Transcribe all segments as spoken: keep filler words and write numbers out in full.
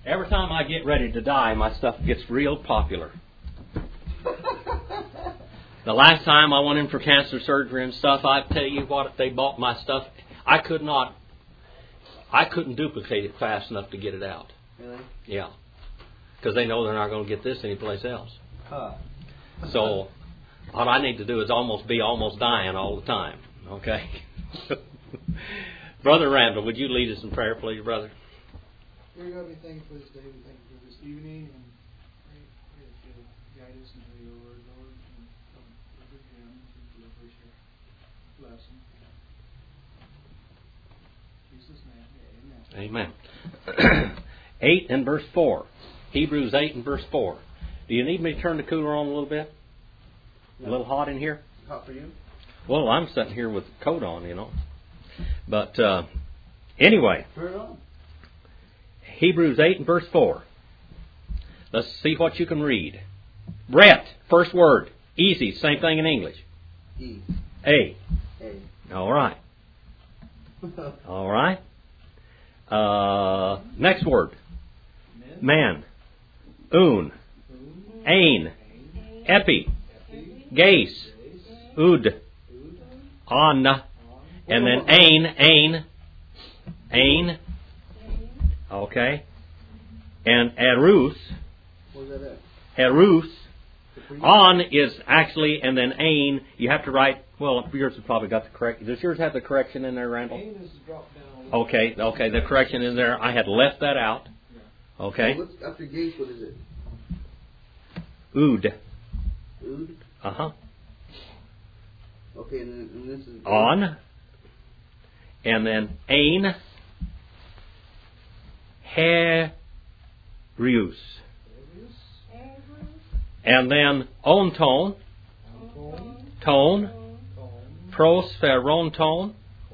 Every time I get ready to die, my stuff gets real popular. The last time I went in for cancer surgery and stuff, I tell you what, if they bought my stuff, I could not, I couldn't duplicate it fast enough to get it out. Really? Yeah. Because they know they're not going to get this anyplace else. Huh. So, what I need to do is almost be almost dying all the time. Okay? Brother Randall, would you lead us in prayer, please, brother? Dear God, we thank you for this day. We thank you for this evening. And pray, pray that you'll guide us into your word, Lord. And come with your hand to deliver your blessing. In Jesus' name, amen. Amen. eight and verse four. Hebrews eight and verse four. Do you need me to turn the cooler on a little bit? No. A little hot in here? Hot for you? Well, I'm sitting here with the coat on, you know. But uh, anyway. Turn it on. Hebrews eight and verse four. Let's see what you can read. Brett, first word. Easy, same thing in English. E. A. A. All right. All right. Uh, next word. Man. Un. Ain. Epi. Gace. Ud. On. And then ain. Ain. Ain. Okay. And erus. Where's that at? Erus. On is actually, and then ain, you have to write, well, yours has probably got the correct, does yours have the correction in there, Randall? Ain is dropped down. Okay, okay, the correction in there. I had left that out. Okay. So what's after gaze, what is it? Ood. Ood? Uh-huh. Okay, and, then, and this is... On. And then ain. Herus. And then ontone. Tone. Prosperonton.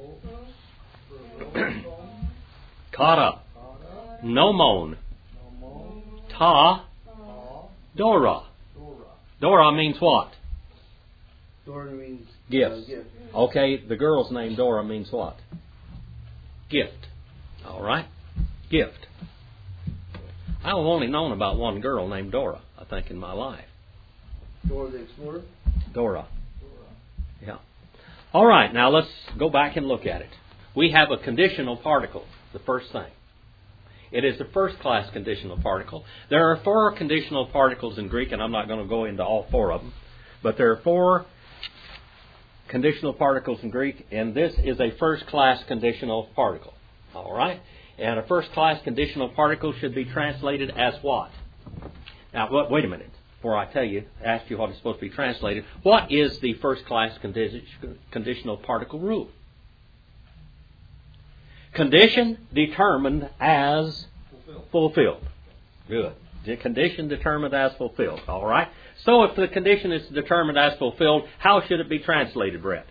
Kata. Nomon. Ta. Dora. Dora means what? Dora means... Gifts. Uh, gift. Okay, the girl's name Dora means what? Gift. All right? Gift. I've only known about one girl named Dora, I think, in my life. Dora the Explorer? Dora. Yeah. All right, now let's go back and look at it. We have a conditional particle, the first thing. It is the first class conditional particle. There are four conditional particles in Greek, and I'm not going to go into all four of them. But there are four conditional particles in Greek, and this is a first class conditional particle. All right? And a first class conditional particle should be translated as what? Now, wait a minute. Before I tell you, ask you what it's supposed to be translated. What is the first class condi- conditional particle rule? Condition determined as fulfilled. fulfilled. Good. The condition determined as fulfilled. All right. So if the condition is determined as fulfilled, how should it be translated, Brett?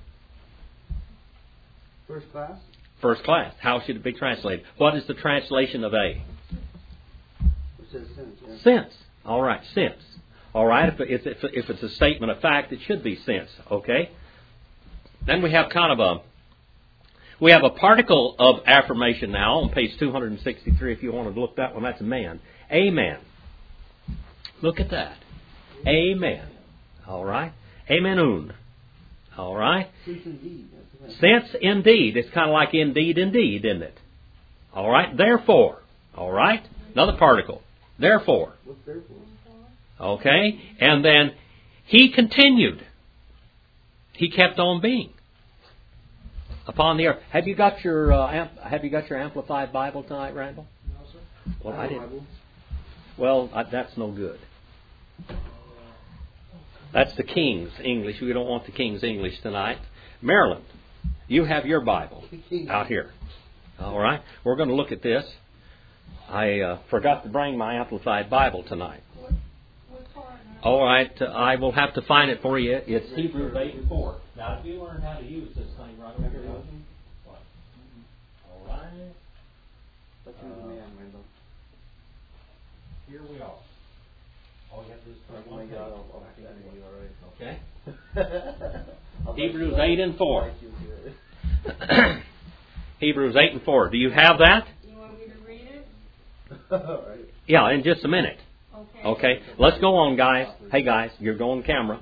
First class? First class. How should it be translated? What is the translation of A? It says since. Yeah. Since. All right. Since. All right. If it's, if it's a statement of fact, it should be since. Okay. Then we have kind of a we have a particle of affirmation now on page two hundred sixty-three. If you want to look that one, that's a man. Amen. Look at that. Amen. All right. Amenun. All right. Since indeed. Since indeed. It's kind of like indeed, indeed, isn't it? All right. Therefore. All right. Another particle. Therefore. What's therefore? Okay. And then he continued. He kept on being upon the earth. Have you got your uh, amp- Have you got your Amplified Bible tonight, Randall? No, sir. Well, I didn't. Bible. Well, I, that's no good. That's the King's English. We don't want the King's English tonight. Maryland, you have your Bible out here. All right. We're going to look at this. I uh, forgot to bring my Amplified Bible tonight. All right. Uh, I will have to find it for you. It's Hebrews eight and four. Now, if you learn how to use this thing right over here, what? All right. That's uh, the man, Randall. Here we are. All you have to do is turn Oh my one God, page. I'll, I'll you, all right. Okay. Hebrews eight and four. Hebrews eight and four. Do you have that? You want me to read it? All right. Yeah, in just a minute. Okay. Okay, let's go on, guys. Hey, guys, you're going camera.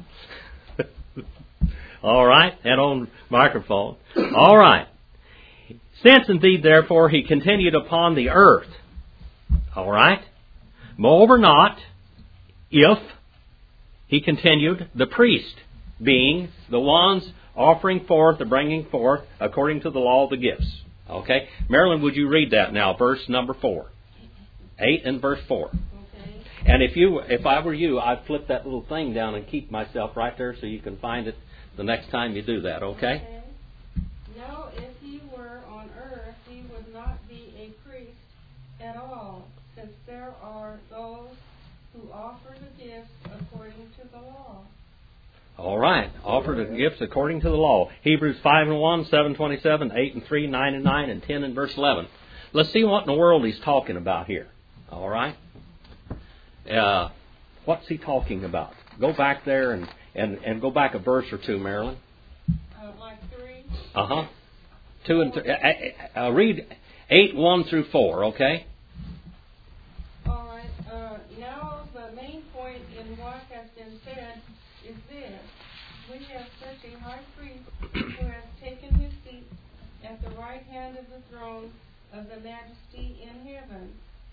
All right, and on microphone. All right. Since indeed, therefore, he continued upon the earth. All right. Moreover not, if he continued, the priest being the ones offering forth, the bringing forth, according to the law of the gifts. Okay. Marilyn, would you read that now? Verse number four. Eight and verse four. Okay. And if you, if I were you, I'd flip that little thing down and keep myself right there so you can find it the next time you do that, okay? Okay. Now, if he were on earth, he would not be a priest at all, since there are those who offer the gifts according to the law. All right. Offer the gifts according to the law. Hebrews five and one, seven twenty-seven, eight and three, nine and nine, and ten and verse eleven. Let's see what in the world he's talking about here. All right. Uh, what's he talking about? Go back there and, and, and go back a verse or two, Marilyn. Uh, like three. Uh-huh. Two and three. Uh, uh, read eight, one through four, okay? All right. Uh, now, the main point in what has been said is this. We have such a high priest who has taken his seat at the right hand of the throne of the majesty in heaven,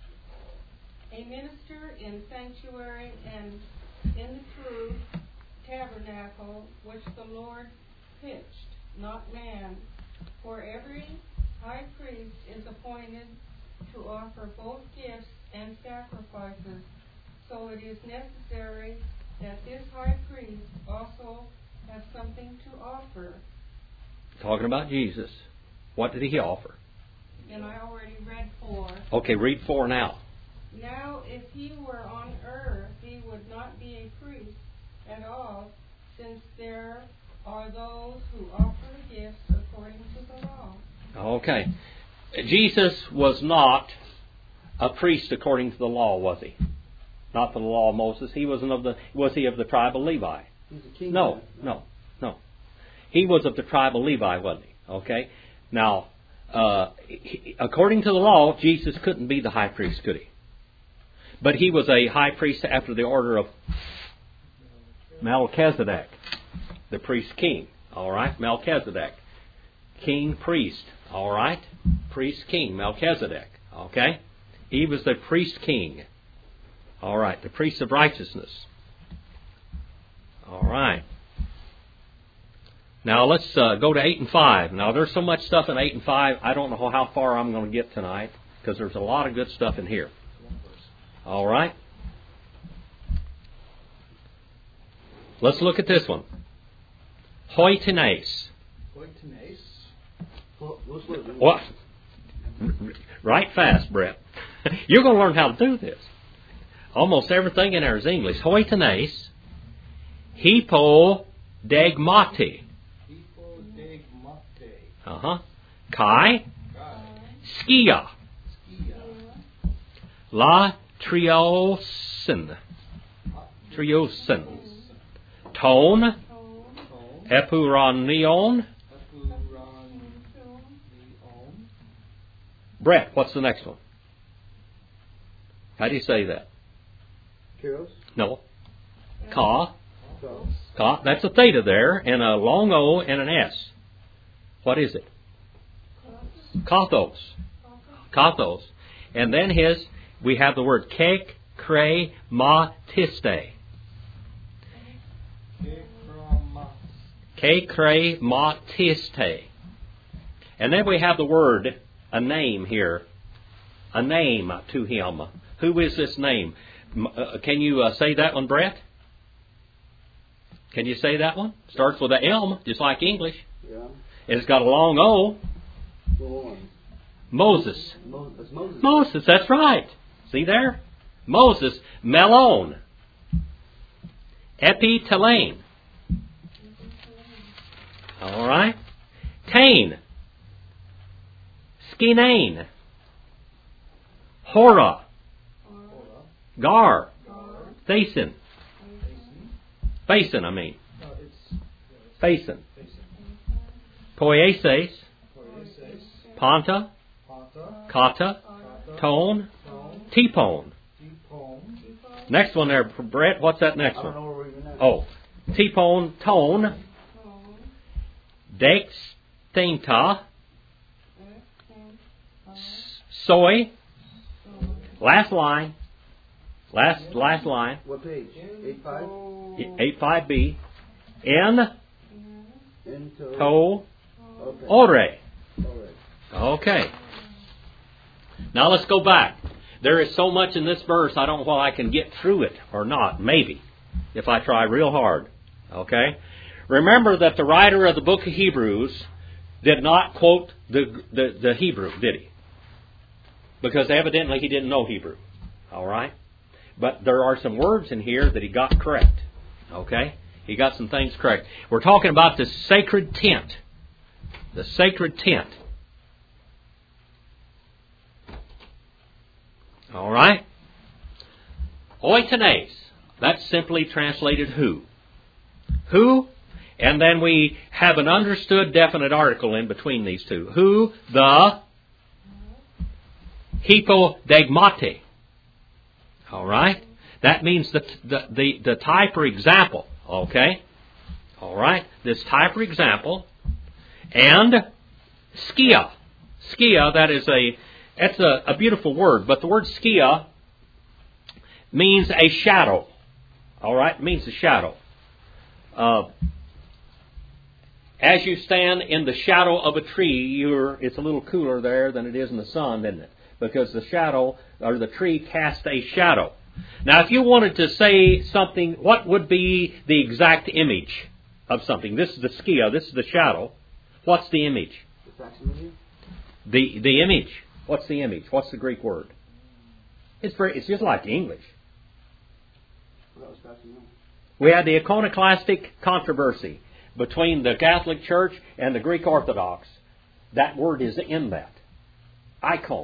a minister in sanctuary and in the true tabernacle which the Lord pitched, not man. For every high priest is appointed to offer both gifts and sacrifices. So it is necessary that this high priest also have something to offer. Talking about Jesus. What did he offer? And I already read four. Okay, read four now. Now, if he were on earth, he would not be a priest at all, since there are those who offer the gifts according to the law. Okay. Jesus was not a priest according to the law, was he? Not the law of Moses. He wasn't of the. Was he of the tribe of Levi? He's a king. No, no, no. He was of the tribe of Levi, wasn't he? Okay. Now, uh, he, according to the law, Jesus couldn't be the high priest, could he? But he was a high priest after the order of Melchizedek, the priest king. All right, Melchizedek, king priest. All right, priest king Melchizedek. Okay, he was the priest king. All right, the priest of righteousness. All right. Now let's uh, go to eight and five. Now there's so much stuff in eight and five. I don't know how far I'm going to get tonight because there's a lot of good stuff in here. All right. Let's look at this one. Hoi tenes. Hoi tenes. What? Right fast, Brett. You're going to learn how to do this. Almost everything in there is English. Hoi tenes. Hypo degmati. Hypo degmati. Uh-huh. Kai. Kai. Skia. Skia. La triosin. Triosin. Tone. Tone. Epuranion. Epuranion. Brett, what's the next one? How do you say that? Kyros. No. Ka. Kyros. Ka. That's a theta there, and a long O and an S. What is it? Kathos. Kathos. And then his, we have the word kek, kre, ma, tiste. Ke, kre, ma, tiste. And then we have the word, a name here. A name to him. Who is this name? Uh, can you uh, say that one, Brett? Can you say that one? Starts with a M, just like English. Yeah. And it's got a long O. Go on. Moses. Mo- that's Moses. Moses, that's right. See there? Moses. Melon. Epitelaine. All right. Tain. Skinane. Hora. Gar. Thason. Fason, I mean. Fason. Poieses. Ponta. Kata. Tone. T-pone. T-pone. Next one there, Brett. What's that next I don't one? know where we're even at. Oh, T-pone, tone, Tone. dextinta, Extinta. soy. Soy. Last line. Last last line. What page? Eight five. eight five B. N Into. to Okay. ore. All right. Okay. Now let's go back. There is so much in this verse, I don't know whether I can get through it or not. Maybe, if I try real hard. Okay? Remember that the writer of the book of Hebrews did not quote the, the, the Hebrew, did he? Because evidently he didn't know Hebrew. All right? But there are some words in here that he got correct. Okay? He got some things correct. We're talking about the sacred tent. The sacred tent. All right? Oikones. That's simply translated who. Who, and then we have an understood definite article in between these two. Who, the hypodegmate. All right? That means the, the, the, the type or example. Okay? All right? This type or example. And skia. Skia, that is a, that's a, a beautiful word, but the word skia means a shadow. All right? It means a shadow. Uh, as you stand in the shadow of a tree, you're, it's a little cooler there than it is in the sun, isn't it? Because the shadow, or the tree, casts a shadow. Now, if you wanted to say something, what would be the exact image of something? This is the skia, this is the shadow. What's the image? The facsimile? The the image. What's the image? What's the Greek word? It's very, it's just like English. Well, that was facsimile. We had the iconoclastic controversy between the Catholic Church and the Greek Orthodox. That word is in that. Icon.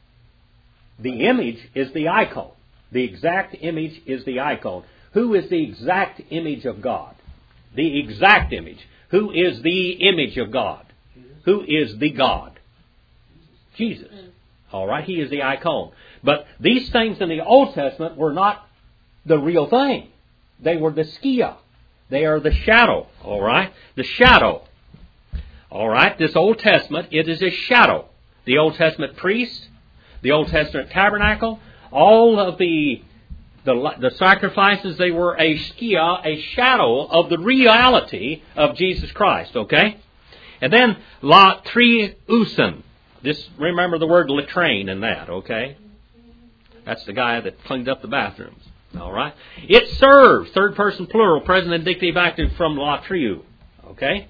The image is the icon. The exact image is the icon. Who is the exact image of God? The exact image. Who is the image of God? Who is the God? Jesus. All right, He is the icon. But these things in the Old Testament were not the real thing. They were the skia. They are the shadow. All right, the shadow. All right, this Old Testament, it is a shadow. The Old Testament priest, the Old Testament tabernacle, all of the the, the sacrifices, they were a skia, a shadow of the reality of Jesus Christ. Okay, and then la triusen. Just remember the word latrine in that. Okay, that's the guy that cleaned up the bathrooms. All right, it serves third person plural, present indicative active from la triu. Okay,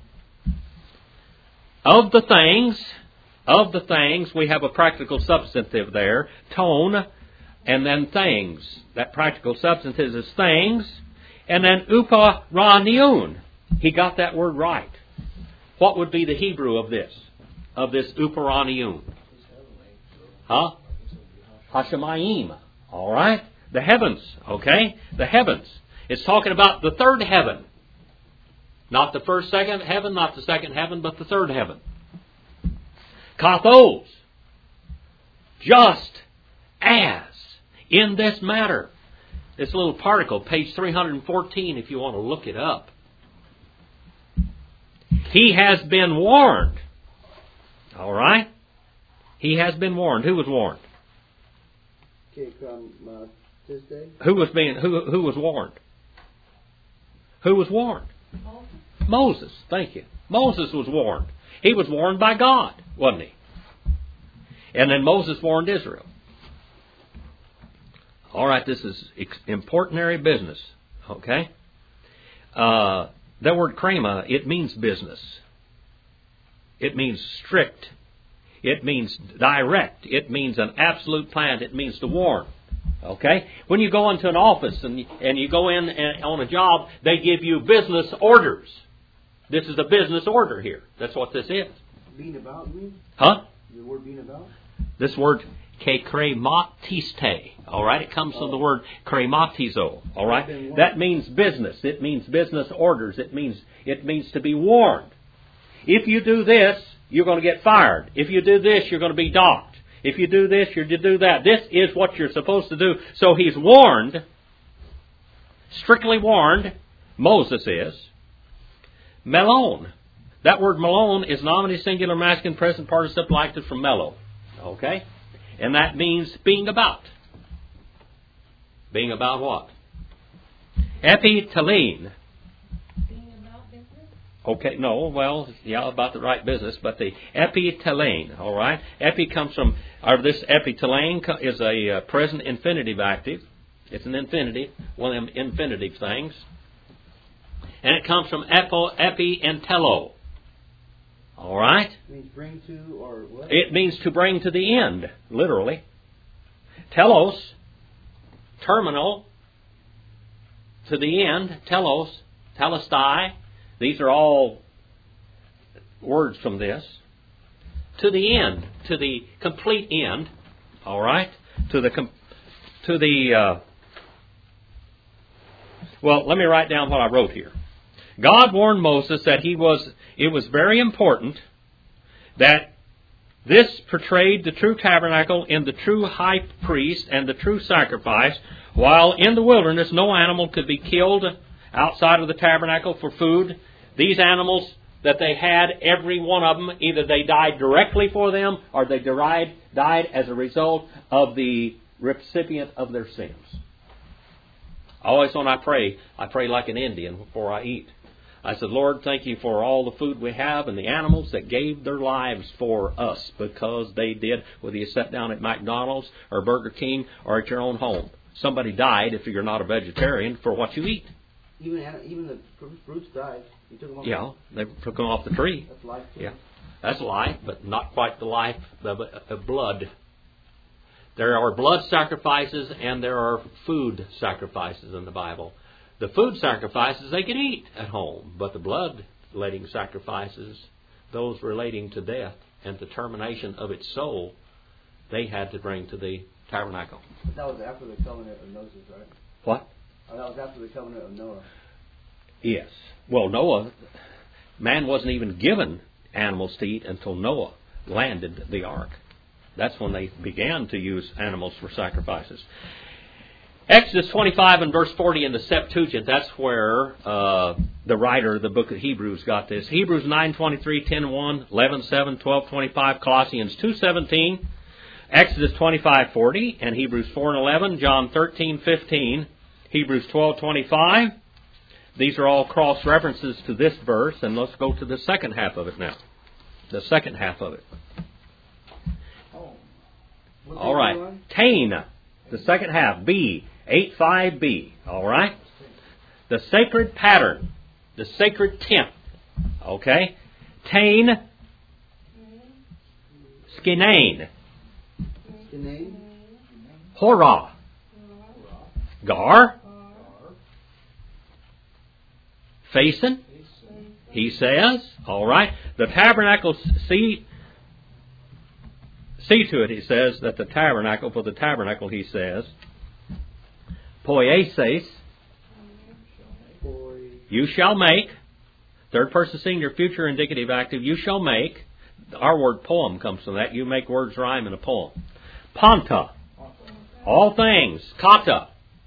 of the things. Of the things, we have a practical substantive there, tone, and then things. That practical substantive is things, and then uparaniun. He got that word right. What would be the Hebrew of this? Of this uparaniun? Huh? Hashemayim. All right? The heavens. Okay? The heavens. It's talking about the third heaven. Not the first, second heaven, not the second heaven, but the third heaven. Kathos, just as in this matter. This little particle, page three hundred fourteen, if you want to look it up. He has been warned. All right? He has been warned. Who was warned? Okay, from uh, Tuesday. Who was being? Who who was warned? Who was warned? Moses. Moses. Thank you. Moses was warned. He was warned by God, wasn't he? And then Moses warned Israel. All right, this is important area business. Okay? Uh, that word krema, it means business. It means strict. It means direct. It means an absolute plan. It means to warn. Okay? When you go into an office and, and you go in and, on a job, they give you business orders. This is a business order here. That's what this is. Being about, you mean? Huh? The word being about? This word, ke krematiste. All right? It comes from the word krematizo. All right? That means business. It means business orders. It means it means to be warned. If you do this, you're going to get fired. If you do this, you're going to be docked. If you do this, you're to do that. This is what you're supposed to do. So he's warned, strictly warned, Moses is. Melon. That word melon is nominative, singular, masculine, present participle active from mellow. Okay? And that means being about. Being about what? Epitelein. Being about business? Okay, no, well, yeah, about the right business, but the epitelein, all right? Epi comes from, or this epitelein is a uh, present infinitive active. It's an infinitive, one of them infinitive things. And it comes from epo, epi, and telo. All right? It means bring to or what? It means to bring to the end, literally. Telos, terminal, to the end, telos, telestai. These are all words from this. To the end, to the complete end, all right? To the, com- to the, uh, well, let me write down what I wrote here. God warned Moses that he was, it was very important that this portrayed the true tabernacle in the true high priest and the true sacrifice, while in the wilderness no animal could be killed outside of the tabernacle for food. These animals that they had, every one of them, either they died directly for them or they died, died as a result of the recipient of their sins. Always when I pray, I pray like an Indian before I eat. I said, Lord, thank you for all the food we have and the animals that gave their lives for us because they did, whether you sat down at McDonald's or Burger King or at your own home. Somebody died, if you're not a vegetarian, for what you eat. Even even the fruits died. You took them off. Yeah, they took them off the tree. That's life. Too. Yeah, that's life, but not quite the life of, of blood. There are blood sacrifices and there are food sacrifices in the Bible. The food sacrifices they can eat at home, but the blood-letting sacrifices, those relating to death and the termination of its soul, they had to bring to the tabernacle. But that was after the covenant of Moses, right? What? Oh, that was after the covenant of Noah. Yes. Well, Noah, man wasn't even given animals to eat until Noah landed the ark. That's when they began to use animals for sacrifices. Exodus twenty-five and verse forty in the Septuagint, that's where uh, the writer of the book of Hebrews got this. Hebrews nine twenty-three, ten one, eleven seven, twelve twenty-five, Colossians two seventeen, Exodus twenty-five forty, and Hebrews four and eleven, John thirteen fifteen, Hebrews twelve twenty-five. These are all cross references to this verse, and let's go to the second half of it now. The second half of it. What All right. Tain, the second half, B, eight five B. All right. The sacred pattern, the sacred tent. Okay. Tain, skinein, Skinein? hora, gar, facing, he says. All right. The tabernacle, see, see to it, he says, that the tabernacle, for the tabernacle, he says, poieses, you shall make, third person singular, future indicative active, you shall make, our word poem comes from that, you make words rhyme in a poem. Panta, all things, kata,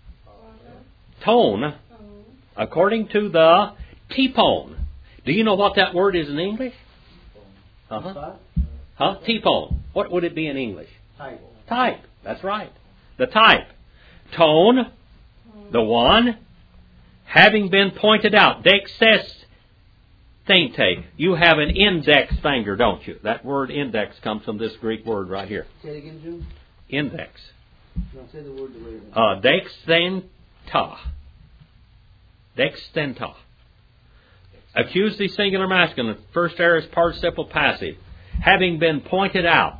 tone, according to the T-pone. Do you know what that word is in English? Uh-huh. Huh? T-pone. What would it be in English? Type. Type. That's right. The type. Tone, the one, having been pointed out. Dexes thente. You have an index finger, don't you? That word index comes from this Greek word right here. Say it again, Jim. Index. No, say the word the way it is. Uh, dexthenta. Dexthenta. Accuse the singular masculine. First aorist participle passive. Having been pointed out.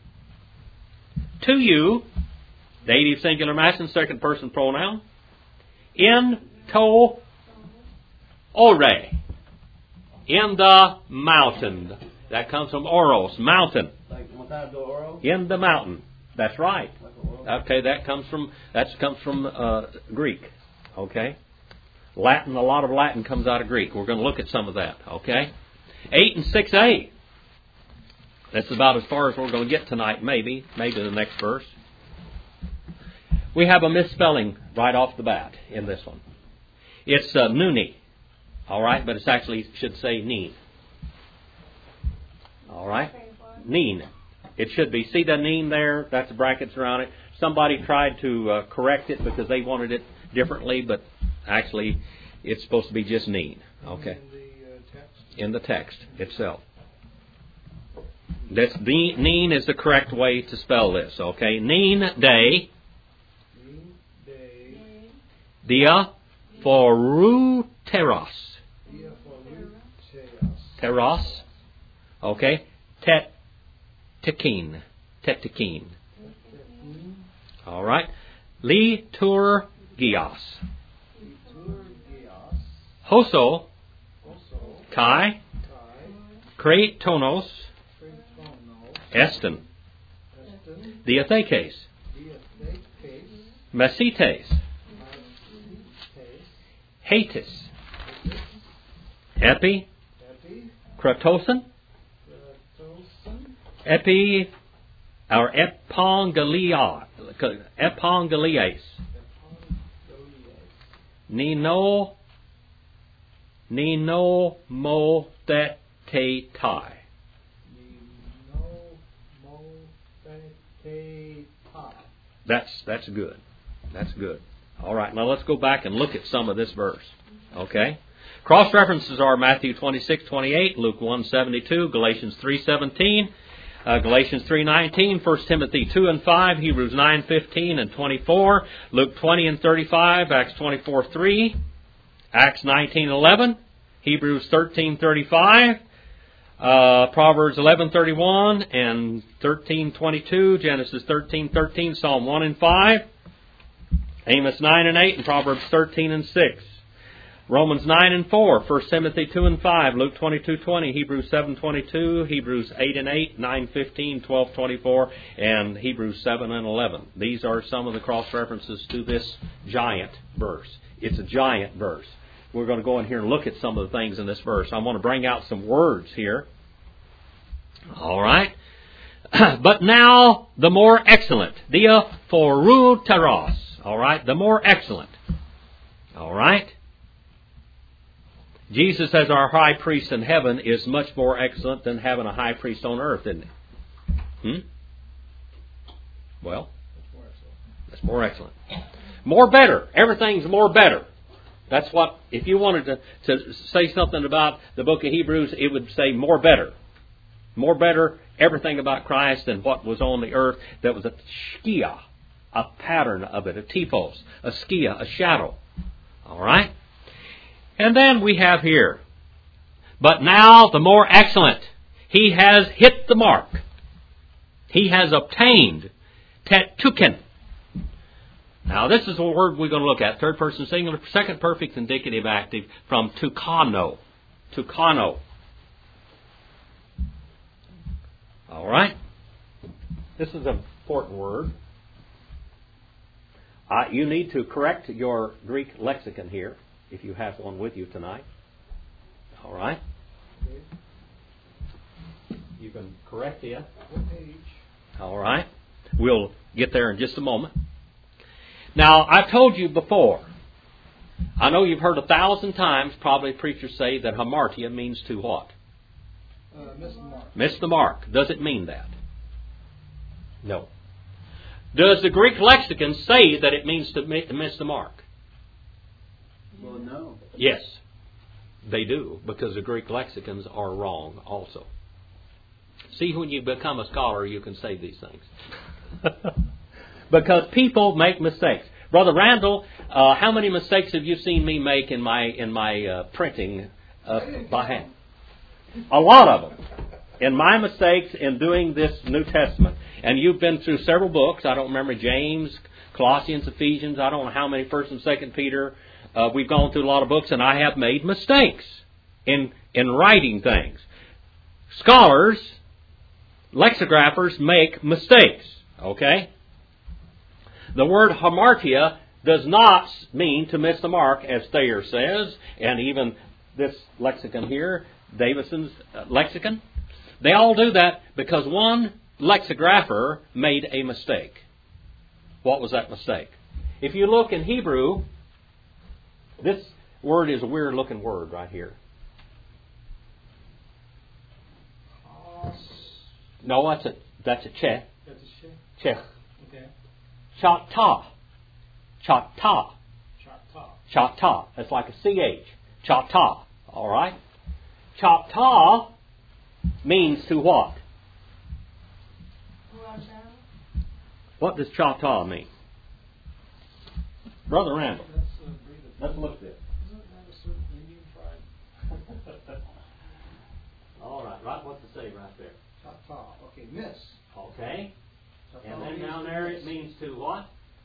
To you, dative singular masculine, second person pronoun. In to ore. In the mountain. That comes from oros, mountain. Like Montana do Oro? In the mountain. That's right. Like Oro? Okay, that comes from that comes from uh, Greek. Okay, Latin. A lot of Latin comes out of Greek. We're going to look at some of that. Okay, eight and six A. That's about as far as we're going to get tonight, maybe. Maybe the next verse. We have a misspelling right off the bat in this one. It's uh, Nuni. All right, but it's actually should say Neen. All right? Neen. It should be. See the Neen there? That's the brackets around it. Somebody tried to uh, correct it because they wanted it differently, but actually it's supposed to be just Neen. Okay. In the uh, text. In the text itself. That's the Neen is the correct way to spell this. Okay. Neen day. Neen day. Dia foruteros. Dia foruteros. Teros. Okay. Tet tekin. Tetekin. All right. Liturgios. Liturgios. Hoso. Hoso. Kai. Kai. Kratonos. Kratonos. Eston. Eston. Diathekes. Diathekes. Mesites. Mesites. Hatis. Epi. Epi. Kratosin. Kratosin. Epi. Or Epongalia. Epongalias. Epongalias. Nino. Nino motetetai. Nino motetetai. That's that's good. That's good. All right, now let's go back and look at some of this verse. Okay? Cross references are Matthew twenty-six twenty-eight, Luke one seventy-two, Galatians three seventeen, uh, Galatians three nineteen, First Timothy two and five, Hebrews nine fifteen and twenty-four, Luke twenty and thirty-five, Acts twenty-four three, Acts nineteen eleven, Hebrews thirteen thirty-five, uh, Proverbs eleven thirty-one and thirteen twenty-two, Genesis thirteen thirteen, Psalm one and five, Amos nine and eight, and Proverbs thirteen and six. Romans nine and four, First Timothy two and five, Luke twenty-two twenty, Hebrews seven twenty-two, Hebrews eight and eight, nine fifteen, twelve twenty-four, and Hebrews seven and eleven. These are some of the cross references to this giant verse. It's a giant verse. We're going to go in here and look at some of the things in this verse. I want to bring out some words here. All right. But now the more excellent, dia foruteros. All right, the more excellent. All right. Jesus as our high priest in heaven is much more excellent than having a high priest on earth, isn't it? Hmm? Well, that's more excellent. More better. Everything's more better. That's what, if you wanted to, to say something about the book of Hebrews, it would say more better. More better, everything about Christ than what was on the earth. That was a skia, a pattern of it, a typos, a skia, a shadow. All right? And then we have here, but now the more excellent. He has hit the mark. He has obtained tetuken. Now this is a word we're going to look at. Third person singular, second perfect indicative active from tukano. Tukano. All right. This is an important word. Uh, you need to correct your Greek lexicon here, if you have one with you tonight. All right. You can correct it. All right. We'll get there in just a moment. Now, I've told you before, I know you've heard a thousand times probably preachers say that hamartia means to what? Uh, miss the mark. Miss the mark. Does it mean that? No. Does the Greek lexicon say that it means to miss the mark? Well, no. Yes, they do, because the Greek lexicons are wrong also. See, when you become a scholar, you can say these things. Because people make mistakes. Brother Randall, uh, how many mistakes have you seen me make in my in my uh, printing uh, by hand? A lot of them. In my mistakes in doing this New Testament. And you've been through several books. I don't remember James, Colossians, Ephesians. I don't know how many, First and Second Peter. Uh, we've gone through a lot of books, and I have made mistakes in in writing things. Scholars, lexicographers make mistakes. Okay? The word hamartia does not mean to miss the mark, as Thayer says, and even this lexicon here, Davidson's uh, lexicon. They all do that because one lexicographer made a mistake. What was that mistake? If you look in Hebrew, this word is a weird looking word right here. No, that's a that's a che. That's a shit. Che. Okay. Chata. Chata. Chata. Chata. That's like a C H. Chata. All right? Chata means to what? What does chata mean? Brother Randall. That's a breed of. Let's look at this. Isn't that a certain Indian tribe? All right. Right. What's it say right there? Chata. Okay, miss. Okay. Chata And then means down to there miss. it means to what?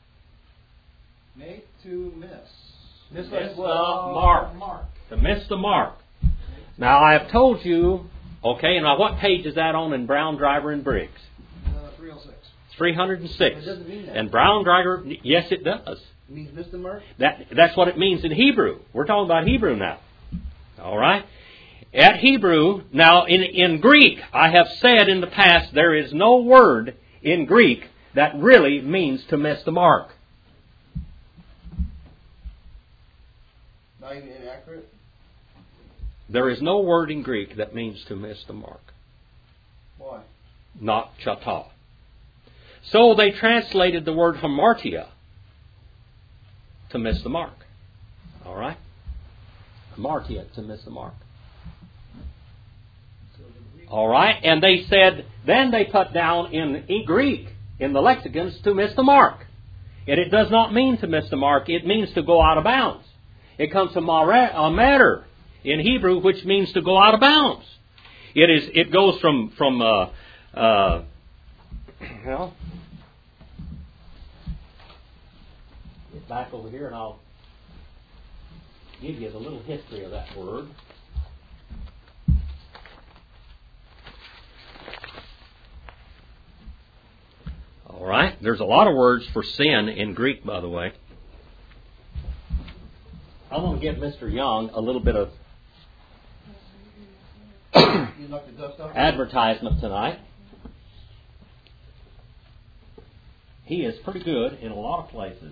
Make to miss. Miss Miss the the mark. mark. To miss the mark. Now I have told you, okay, now what page is that on in Brown, Driver, and Briggs? Uh, three oh six. three hundred six. It doesn't mean that. And Brown, Driver, yes it does. It means miss the mark? That, that's what it means in Hebrew. We're talking about Hebrew now. All right? At Hebrew, now in, in Greek, I have said in the past, there is no word in Greek that really means to miss the mark. Not even inaccurate? There is no word in Greek that means to miss the mark. Why? Not chata. So they translated the word hamartia to miss the mark. All right? Hamartia, to miss the mark. All right? And they said, then they put down in Greek, in the lexicons, to miss the mark. And it does not mean to miss the mark. It means to go out of bounds. It comes from matter in Hebrew, which means to go out of bounds. It is. It goes from from uh, uh, well, get back over here and I'll give you the little history of that word. All right. There's a lot of words for sin in Greek, by the way. I want to give Mister Young a little bit of You knocked the dust off? advertisement tonight. He is pretty good in a lot of places.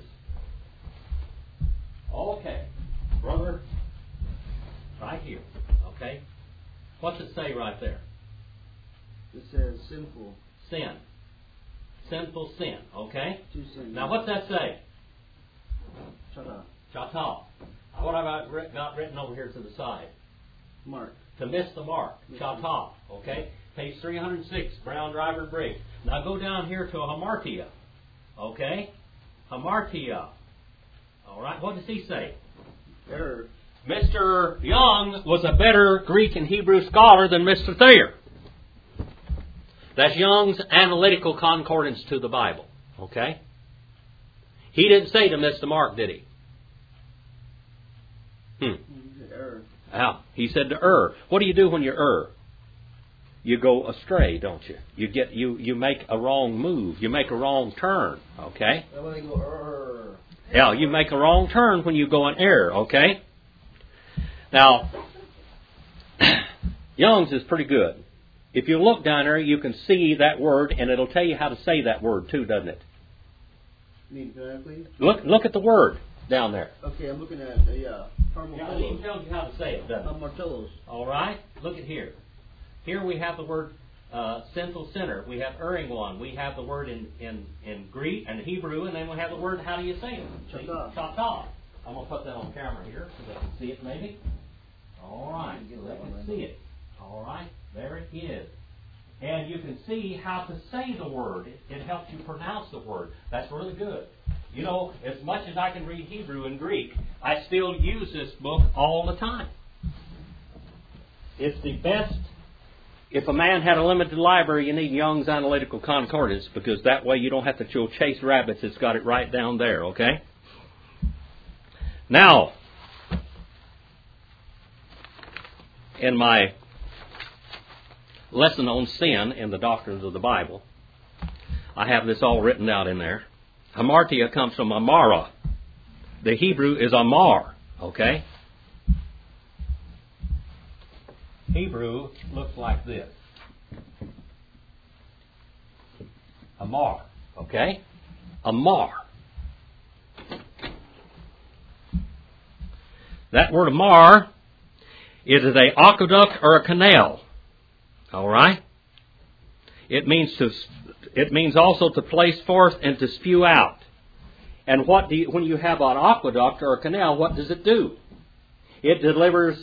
Okay. Brother, right here. Okay. What's it say right there? It says sinful. Sin. Sinful sin. Okay. Two sins. Now what's that say? Chata. Chata. What have I writ- got written over here to the side? Mark. To miss the mark. Chata. Okay? Page three hundred six, Brown, Driver, Briggs. Now go down here to a hamartia. Okay? Hamartia. All right? What does he say? Error. Mister Young was a better Greek and Hebrew scholar than Mister Thayer. That's Young's analytical concordance to the Bible. Okay? He didn't say to miss the mark, did he? Hmm. Error. Ah, he said to err. What do you do when you err? You go astray, don't you? You get you you make a wrong move. You make a wrong turn. Okay? And when they go error. Yeah, you make a wrong turn when you go in error. Okay? Now, Young's is pretty good. If you look down there, you can see that word, and it'll tell you how to say that word too, doesn't it? Mean phonetically? Look look at the word down there. Okay, I'm looking at the uh, Yeah, it even Harmartillos. tells you how to say it, doesn't it? Harmartillos. All right? Look at here. Here we have the word uh, sinful sinner. We have erring one. We have the word in, in, in Greek and Hebrew, and then we have the word, how do you say it? See? Chata. Chata. I'm going to put that on camera here so they can see it maybe. All right. So they can see it. All right. There it is. And you can see how to say the word. It, it helps you pronounce the word. That's really good. You know, as much as I can read Hebrew and Greek, I still use this book all the time. It's the best. If a man had a limited library, you need Young's Analytical Concordance, because that way you don't have to go chase rabbits. It's got it right down there, okay? Now, in my lesson on sin in the Doctrines of the Bible, I have this all written out in there. Hamartia comes from Amara. The Hebrew is Amar, okay? Hebrew looks like this. A mar. Okay? A mar. That word mar is it a aqueduct or a canal? All right? It means to. It means also to place forth and to spew out. And what do you, when you have an aqueduct or a canal, what does it do? It delivers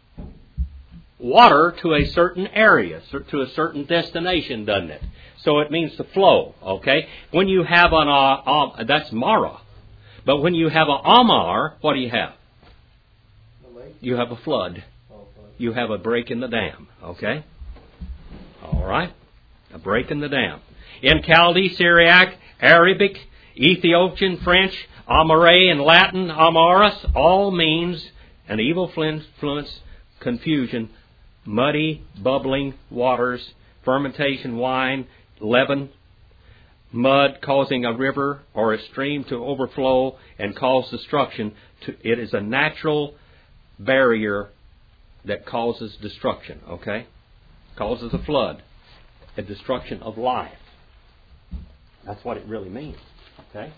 water to a certain area, to a certain destination, doesn't it? So it means to flow. Okay. When you have an uh, um, that's mara, but when you have an amar, what do you have? You have a flood. You have a break in the dam. Okay? All right? A break in the dam. In Chaldee, Syriac, Arabic, Ethiopian, French, Amare, and Latin, Amaris, all means an evil influence, confusion, muddy, bubbling waters, fermentation, wine, leaven, mud causing a river or a stream to overflow and cause destruction. To, it is a natural barrier that causes destruction, okay? Causes a flood, a destruction of life. That's what it really means, okay?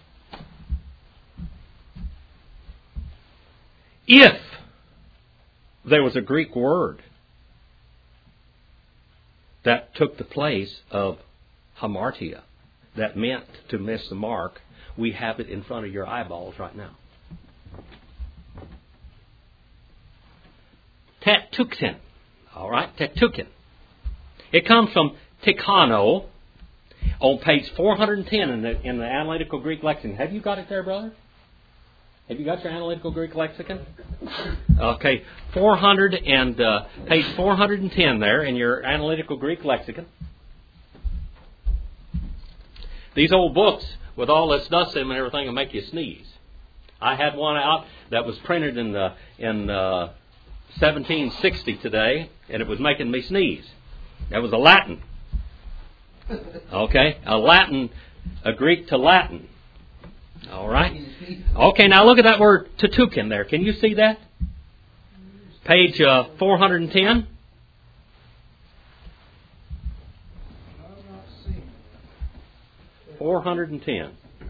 If there was a Greek word that took the place of hamartia, that meant to miss the mark, we have it in front of your eyeballs right now. Tetukin. All right, tetukin. It comes from tikano on page four hundred ten in the, in the Analytical Greek Lexicon. Have you got it there, brother? Have you got your Analytical Greek Lexicon? Okay, four hundred and uh, page four hundred ten there in your Analytical Greek Lexicon. These old books with all this dust in them and everything will make you sneeze. I had one out that was printed in the in uh, seventeen sixty today, and it was making me sneeze. That was a Latin. Okay, a Latin, a Greek to Latin. All right. Okay, now look at that word tetukin there. Can you see that? Page uh, four hundred ten. four hundred ten.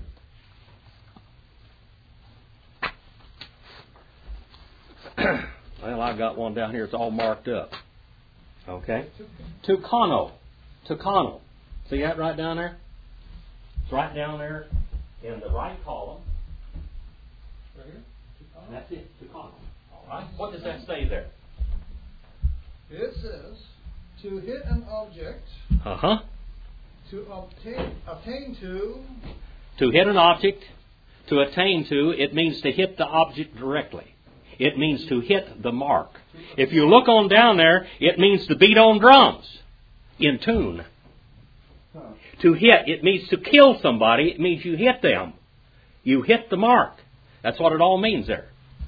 Well, I've got one down here. It's all marked up. Okay. Tukano. Tukano. See that right down there? It's right down there in the right column. Right here? Tukano? That's it. Tukano. All right. What does that say there? It says, to hit an object, Uh-huh. to obtain, attain to, To hit an object, to attain to, it means to hit the object directly. It means to hit the mark. If you look on down there, it means to beat on drums in tune. huh, To hit, it means to kill somebody. It means you hit them. You hit the mark. That's what it all means there.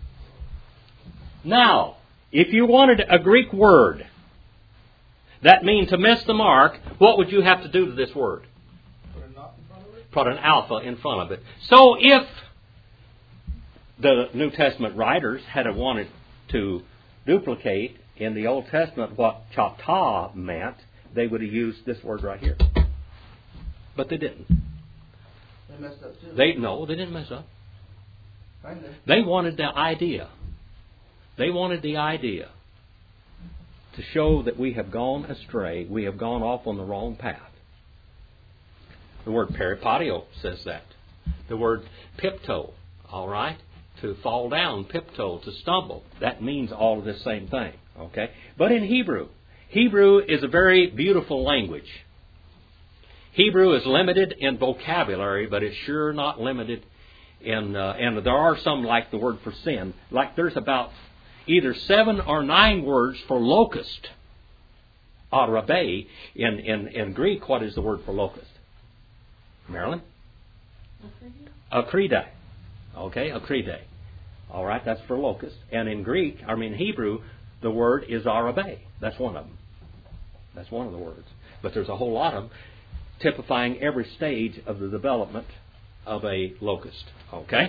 Now, if you wanted a Greek word that means to miss the mark, what would you have to do to this word? put a knot in front of it. Put an alpha in front of it. So if the New Testament writers had wanted to duplicate in the Old Testament what chata meant, they would have used this word right here. But they didn't. They messed up too. They no, they didn't mess up. Kinda. They wanted the idea. They wanted the idea to show that we have gone astray. We have gone off on the wrong path. The word peripatio says that. The word pipto, all right, to fall down, pipto, to stumble. That means all of the same thing, okay? But in Hebrew, Hebrew is a very beautiful language. Hebrew is limited in vocabulary, but it's sure not limited in, uh, and there are some like the word for sin. Like there's about either seven or nine words for locust. Arabe. In, in, in Greek, what is the word for locust? Marilyn? Akride. Okay, akride. All right, that's for locust. And in Greek, I mean Hebrew, the word is arabe. That's one of them. That's one of the words. But there's a whole lot of them typifying every stage of the development of a locust. Okay?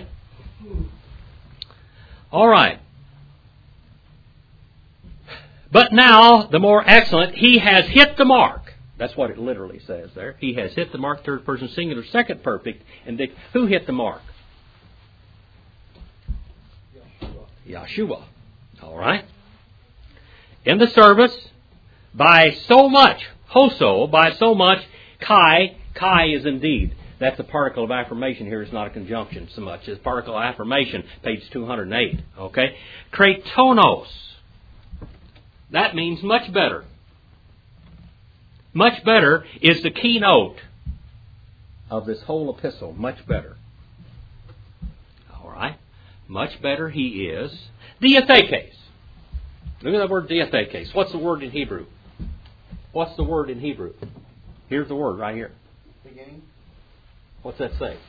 All right. But now, the more excellent, he has hit the mark. That's what it literally says there. He has hit the mark, third person singular, second perfect. And they, who hit the mark? Yeshua. Yeshua. All right. In the service, by so much, hoso, by so much, kai, kai is indeed. That's a particle of affirmation here. It's not a conjunction so much. It's particle of affirmation, page two hundred eight. Okay? Kratonos. That means much better. Much better is the keynote of this whole epistle. Much better. All right? Much better he is. Diathekes. Look at that word diathekes. What's the word in Hebrew? What's the word in Hebrew? Here's the word right here. Beginning. What's that say?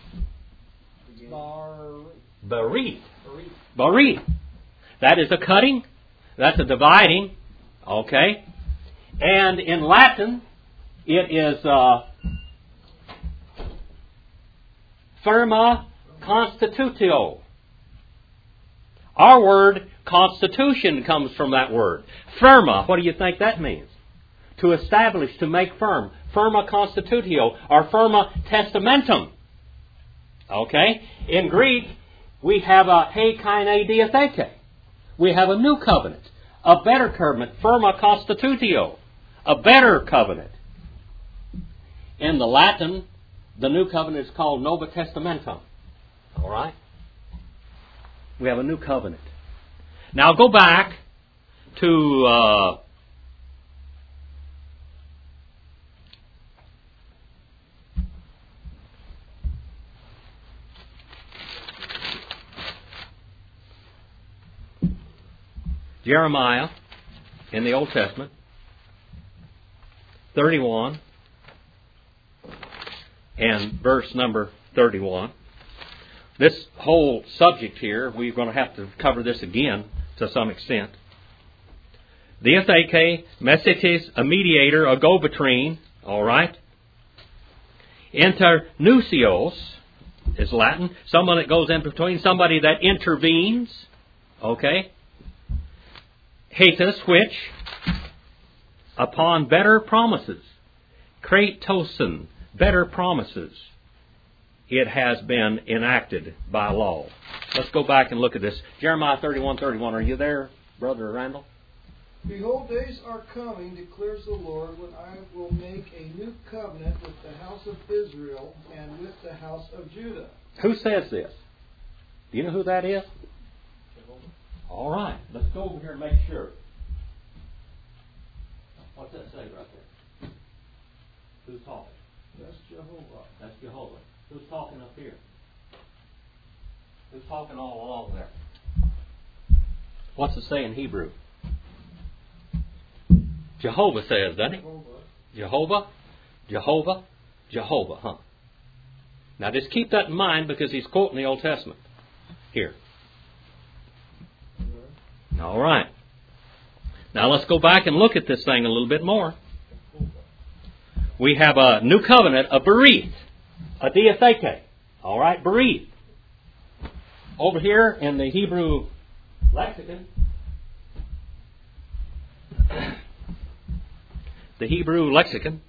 Bar. Berit. Berit. That is a cutting. That's a dividing. Okay. And in Latin, it is uh, firma constitutio. Our word constitution comes from that word. Firma, what do you think that means? To establish, to make firm. Firma constitutio, or firma testamentum. Okay? In Greek, we have a he kaine diatheke. We have a new covenant. A better covenant. Firma constitutio. A better covenant. In the Latin, the new covenant is called Nova Testamentum. All right? We have a new covenant. Now go back to uh, Jeremiah in the Old Testament, thirty-one, and verse number thirty-one. This whole subject here, we're going to have to cover this again to some extent. Diatheke, mesites, a mediator, a go-between, all right. Internuncios is Latin, someone that goes in between, somebody that intervenes, okay. Hatus, which, upon better promises, kratosin, better promises, it has been enacted by law. Let's go back and look at this. Jeremiah thirty-one thirty-one. Are you there, Brother Randall? Behold, days are coming, declares the Lord, when I will make a new covenant with the house of Israel and with the house of Judah. Who says this? Do you know who that is? All right. Let's go over here and make sure. What's that say right there? Who's talking? That's Jehovah. That's Jehovah. Who's talking up here? Who's talking all along there? What's it say in Hebrew? Jehovah says, doesn't it? Jehovah, Jehovah, Jehovah, huh? Now just keep that in mind because he's quoting the Old Testament here. All right. Now let's go back and look at this thing a little bit more. We have a new covenant, a berith, a diatheke. All right, berith. Over here in the Hebrew lexicon, the Hebrew lexicon,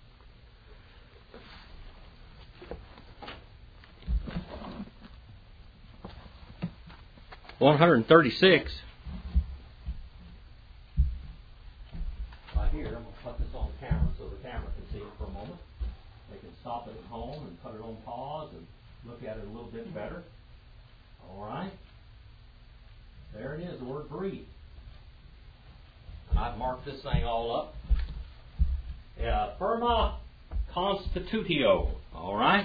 one thirty-six. Right here, I'm going to put this on camera so the camera can see it for a moment. They can stop it at home and put it on pause and look at it a little bit better. All right. There it is, the word breathe. And I've marked this thing all up. Yeah, firma constitutio. All right.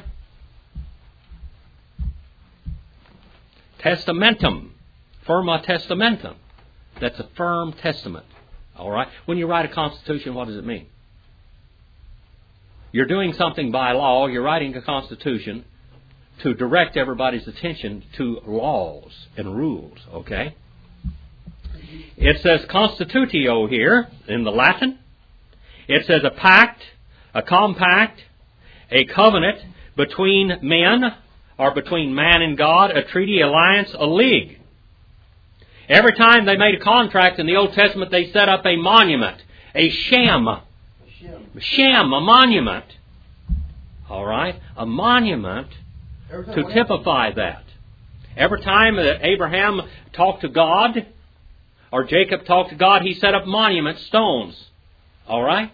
Testamentum. Firma testamentum. That's a firm testament. All right. When you write a constitution, what does it mean? You're doing something by law. You're writing a constitution to direct everybody's attention to laws and rules. Okay. It says constitutio here in the Latin. It says a pact, a compact, a covenant between men or between man and God, a treaty, alliance, a league. Every time they made a contract in the Old Testament, they set up a monument, a shem. Shem. Shem, a monument. All right? A monument to typify that. Every time that Abraham talked to God, or Jacob talked to God, he set up monument stones. All right?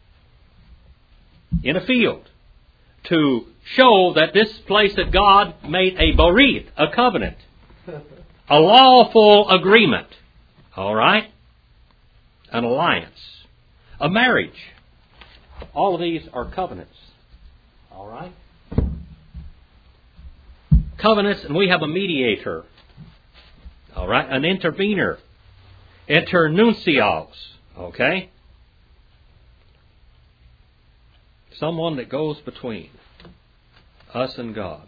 In a field. To show that this place that God made a berith, a covenant. A lawful agreement. All right? An alliance. A marriage. All of these are covenants. All right? Covenants, and we have a mediator. All right? An intervener. Internuncios. Okay? Someone that goes between us and God.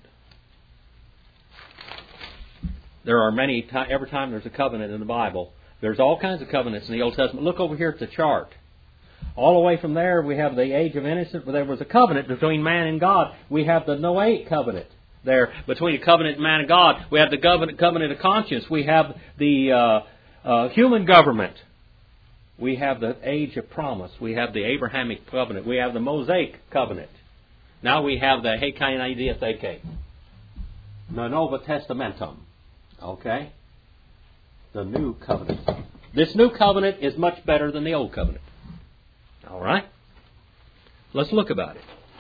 There are many, every time there's a covenant in the Bible, there's all kinds of covenants in the Old Testament. Look over here at the chart. All the way from there, we have the age of innocence, where there was a covenant between man and God. We have the Noahic covenant there between a covenant man and God. We have the covenant, covenant of conscience. We have the uh, uh, human government. We have the age of promise. We have the Abrahamic covenant. We have the Mosaic covenant. Now we have the Hekinaidiatheke, the Nova Testamentum. Okay? The new covenant. This new covenant is much better than the old covenant. All right? Let's look about it.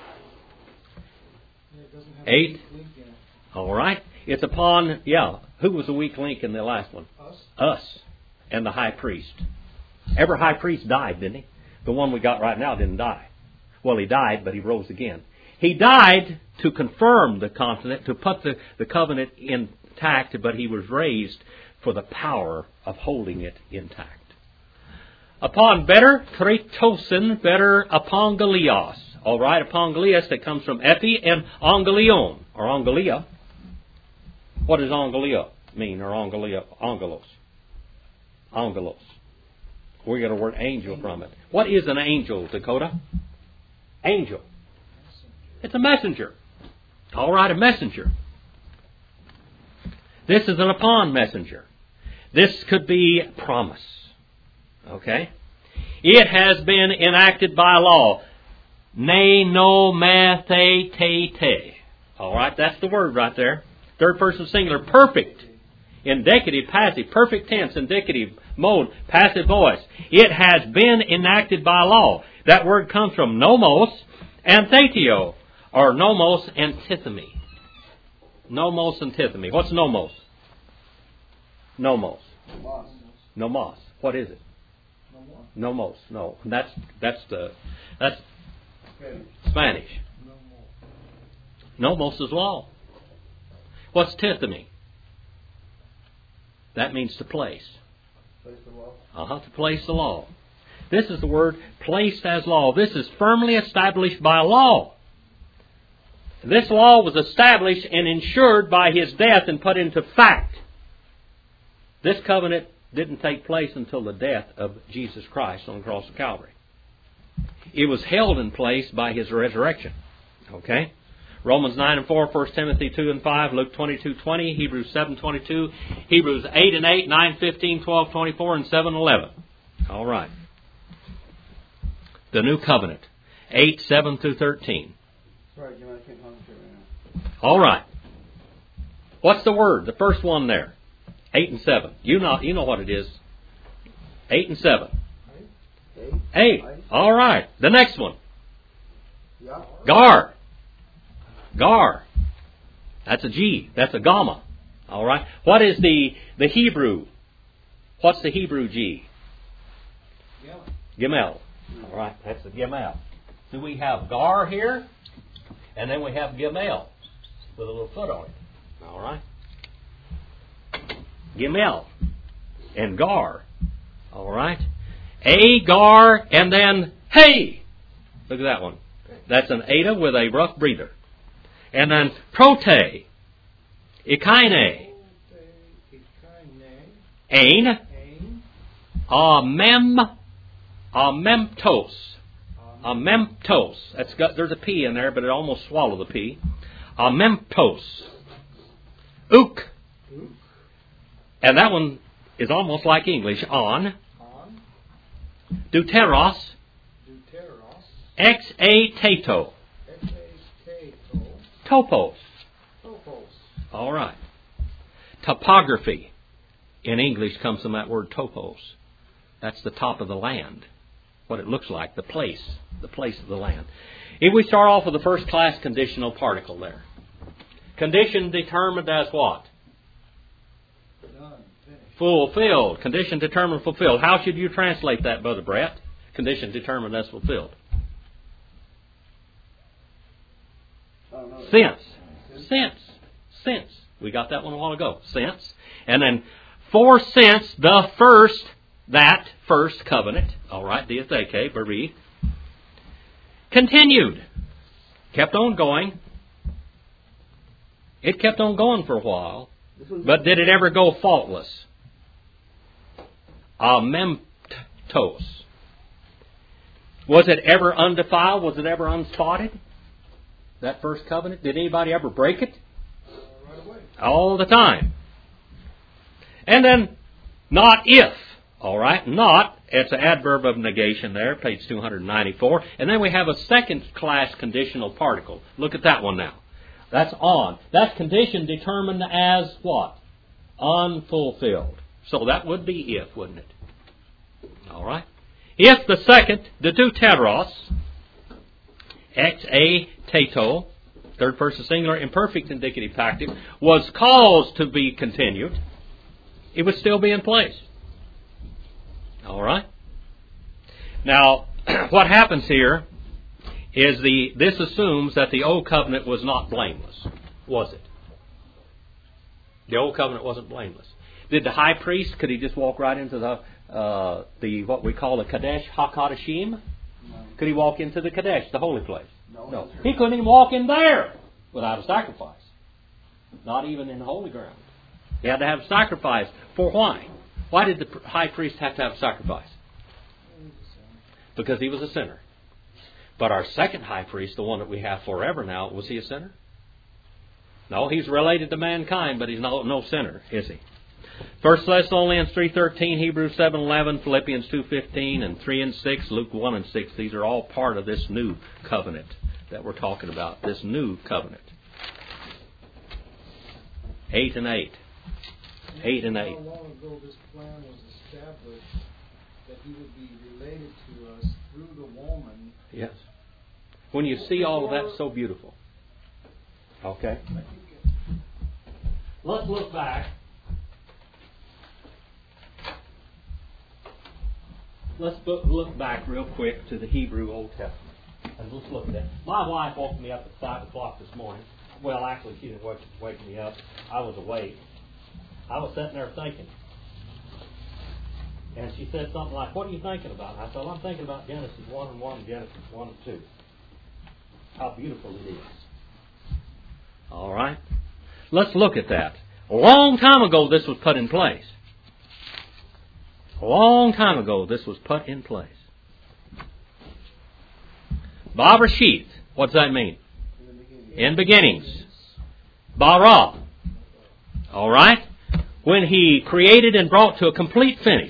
Eight. All right. It's upon, yeah, who was the weak link in the last one? Us. Us. And the high priest. Every high priest died, didn't he? The one we got right now didn't die. Well, he died, but he rose again. He died to confirm the covenant, to put the, the covenant intact, but he was raised for the power of holding it intact. Upon better kretosin, better apongelios. All right, apongelios, that comes from epi and angelion, or angelia. What does angelia mean, or angelia, angelos? Angelos. We got a word angel from it. What is an angel, Dakota? Angel. It's a messenger. All right, a messenger. This is an upon messenger. This could be promise. Okay? It has been enacted by law. Ne no me the te te. All right, that's the word right there. Third person singular, perfect. Indicative, passive, perfect tense, indicative, mode, passive voice. It has been enacted by law. That word comes from nomos and thetio, or nomos antithemy. Nomos antithemy. What's nomos? Nomos. Nomos. Nomos. What is it? Nomos. No, that's that's the that's Spanish. Nomos is law. What's tithemy? That means to place. Place the law. Uh-huh, to place the law. This is the word placed as law. This is firmly established by law. This law was established and ensured by His death and put into fact. This covenant didn't take place until the death of Jesus Christ on the cross of Calvary. It was held in place by His resurrection. Okay? Romans nine and four, First Timothy two and five, Luke twenty-two twenty, Hebrews seven twenty-two, Hebrews eight and eight, nine fifteen, twelve twenty-four, and seven eleven. All right. The new covenant, eight, seven through thirteen. Sorry, Jim, I can't concentrate right now. All right. What's the word? The first one there. Eight and seven. You know, you know what it is. Eight and seven. Eight. Eight. All right. The next one. Yeah. Gar. Gar. That's a G. That's a gamma. All right. What is the the Hebrew? What's the Hebrew G? Gimel. All right. That's the Gimel. So we have Gar here, and then we have Gimel with a little foot on it. All right. Gimel and Gar. All right. A, Gar, and then Hey. Look at that one. That's an eta with a rough breather. And then prote, ikaine, ain, amem, amemptos, amemptos. That's got, there's a P in there, but it almost swallowed the P. Amemptos, ook, and that one is almost like English. On, deuteros, Ex a tato. Ex a tato. Topos. Topos. All right. Topography in English comes from that word topos. That's the top of the land. What it looks like, the place, the place of the land. If we start off with the first class conditional particle there. Condition determined as what? Done. Finished. Fulfilled. Condition determined fulfilled. How should you translate that, Brother Brett? Condition determined as fulfilled. Oh, no. Since. Since. Since. We got that one a while ago. Since. And then, for since the first, that first covenant, all right, diatheke, bereaved, continued. Kept on going. It kept on going for a while. But did it ever go faultless? Amemptos. Was it ever undefiled? Was it ever unspotted? That first covenant? Did anybody ever break it? Uh, right away. All the time. And then, not if. All right, not. It's an adverb of negation there, page two ninety-four. And then we have a second class conditional particle. Look at that one now. That's on. That's condition determined as what? Unfulfilled. So that would be if, wouldn't it? All right. If the second, the deuteros, ex a tato, third person singular, imperfect indicative active, was caused to be continued, it would still be in place. All right. Now, what happens here is the this assumes that the old covenant was not blameless, was it? The old covenant wasn't blameless. Did the high priest, could he just walk right into the uh, the what we call the Kadesh HaKadashim? No. Could he walk into the Kadesh, the holy place? No. No. He couldn't even walk in there without a sacrifice. Not even in the holy ground. He had to have a sacrifice. For why? Why did the high priest have to have a sacrifice? Because he was a sinner. But our second high priest, the one that we have forever now, was he a sinner? No, he's related to mankind, but he's no, no sinner, is he? First Thessalonians three thirteen, Hebrews seven eleven, Philippians two fifteen, and three and six, Luke one and six. These are all part of this new covenant that we're talking about, this new covenant. Eight and eight. Eight and eight. How long ago this plan was established that he would be related to us through the woman. Yes. When you see all of that, so beautiful. Okay. Let's look back. Let's look back real quick to the Hebrew Old Testament. And let's look at that. My wife woke me up at five o'clock this morning. Well, actually, she didn't wake, wake me up. I was awake. I was sitting there thinking. And she said something like, "What are you thinking about?" And I said, well, I'm thinking about Genesis one and one and Genesis one and two. How beautiful it is. All right. Let's look at that. A long time ago, this was put in place. A long time ago, this was put in place. Bereshith. What does that mean? In beginnings. Bara. All right. When he created and brought to a complete finish.